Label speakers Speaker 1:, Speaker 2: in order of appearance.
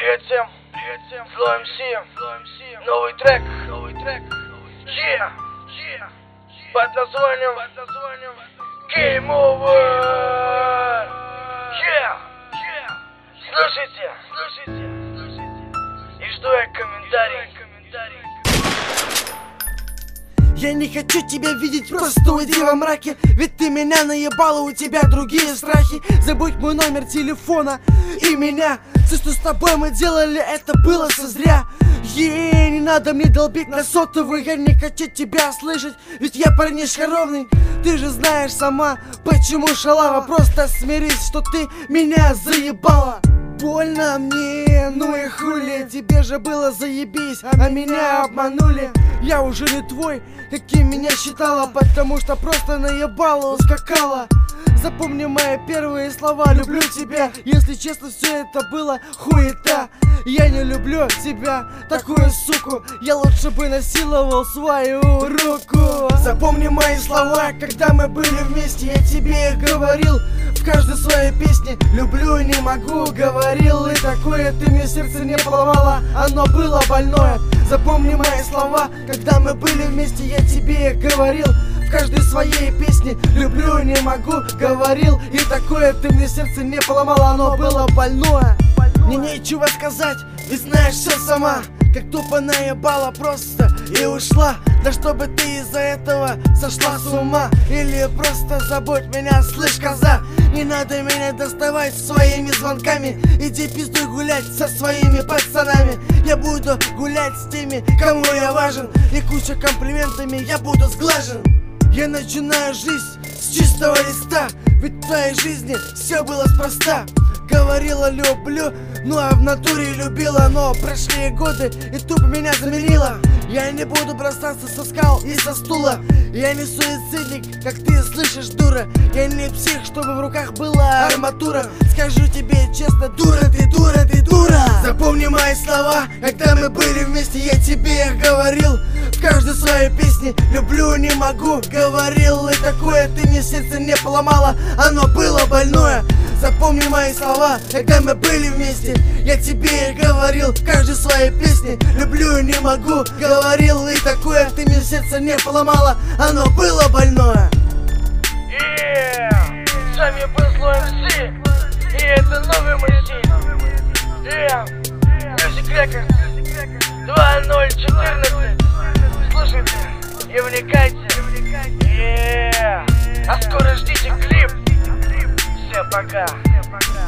Speaker 1: Привет всем, Flow MC, новый трек, yeah, под названием Game Over, yeah, слушайте, и жду я комментарий.
Speaker 2: Я не хочу тебя видеть, просто уйди во мраке. Ведь ты меня наебала, у тебя другие страхи. Забудь мой номер телефона и меня. Все, что с тобой мы делали, это было созря. Не надо мне долбить на сотовый. Я не хочу тебя слышать, ведь я парнишка ровный. Ты же знаешь сама, почему шалава. Просто смирись, что ты меня заебала. Больно мне, ну и хули. Тебе же было заебись, а меня обманули. Я уже не твой, каким меня считала, потому что просто наебала, ускакала. Запомни мои первые слова, люблю тебя. Если честно, все это было хуета. Я не люблю тебя, такую суку. Я лучше бы насиловал свою руку. Запомни мои слова, когда мы были вместе. Я тебе их говорил в каждой своей песне. Люблю, не могу, говорил. И такое ты мне сердце не поломала, оно было больное. Запомни мои слова, когда мы были вместе. Я тебе их говорил в каждой своей песне. Люблю, не могу, говорил. И такое ты мне сердце не поломала, оно было больное. Мне нечего сказать, ведь знаешь все сама. Как тупо наебала просто и ушла. Да чтобы ты из-за этого сошла с ума. Или просто забудь меня, слышь, коза. Не надо меня доставать своими звонками. Иди пиздуй гулять со своими пацанами. Я буду гулять с теми, кому я важен. И куча комплиментами я буду сглажен. Я начинаю жизнь с чистого листа. Ведь в твоей жизни все было спроста. Говорила люблю, ну а в натуре любила. Но прошли годы и тупо меня заменила. Я не буду бросаться со скал и со стула. Я не суицидник, как ты слышишь, дура. Я не псих, чтобы в руках была арматура. Скажу тебе честно, дура ты, дура ты, дура. Запомни мои слова, когда мы были вместе. Я тебе их говорил в каждой своей песне. Люблю, не могу, говорил. И такое ты мне сердце не поломала, оно было больное. Запомни мои слова, когда мы были вместе. Я тебе их говорил в каждой своей песне. Люблю, не могу, говорил. И такое ты мне сердце не поломала, оно было больное.
Speaker 1: С вами был Flow MC, и это новый мужчина. Music Records 2014. Слушайте и вникайте. А скоро ждите клип. Всем пока.